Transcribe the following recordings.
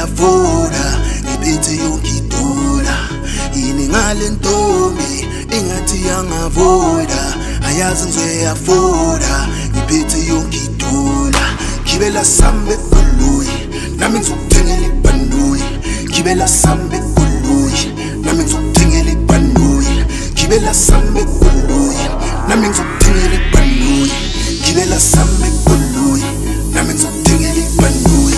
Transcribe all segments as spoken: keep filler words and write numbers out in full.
ngizoyafoda ngiphethe yonke idola yini ngale ntombi ingathi yangavoida ayazi ngizoyafoda ngiphethe yonke idola gibela sambe kuluyi nami ngizokuthengela ibhanuyi gibela sambe kuluyi nami ngizokuthengela ibhanuyi gibela sambe kuluyi nami ngizokuthengela ibhanuyi gibela sambe kuluyi nami ngizokuthengela ibhanuyi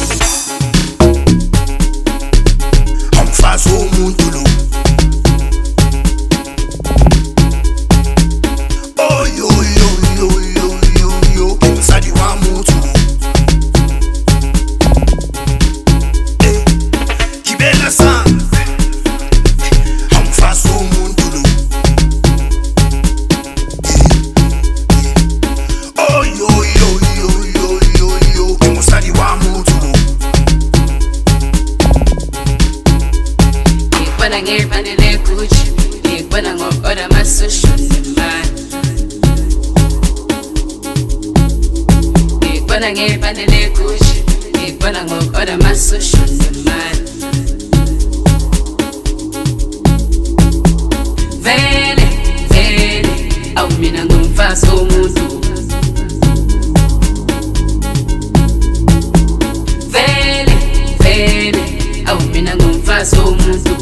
amfazi womuntu lo oh yo yo yo yo yo yo umsadi wamuntu eh gibela sambe amfazi womuntu lo oh yo yo yo yo yo yo umsadi wamuntu When I get money, they coach. When I go order my social man. When I get money, they coach. When I go order my social man. Vele, vele, au mina ngumfazi womuntu. Vele, vele, au mina ngumfazi womuntu.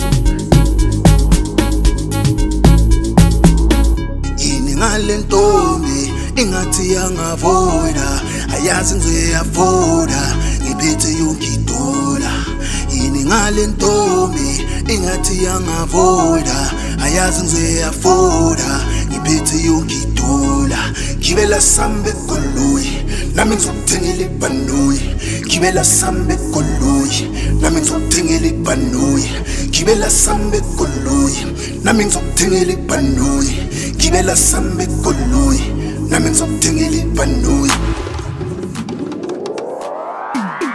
ngale ntombi ingathi yangavoida ayazi ngizoyafoda ngiphethe yonke idola yini ngale ntombi ingathi yangavoida ayazi ngizoyafoda ngiphethe yonke idola gibela sambe kuluyi nami ngizokuthengela ibhanuyi gibela sambe kuluyi nami ngizokuthengela ibhanuyi gibela sambe kuluyi nami ngizokuthengela ibhanuyi gibela sambe kuluyi nami ngizokuthengela ibhanuyi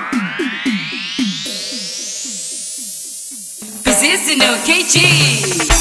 Busy no K G.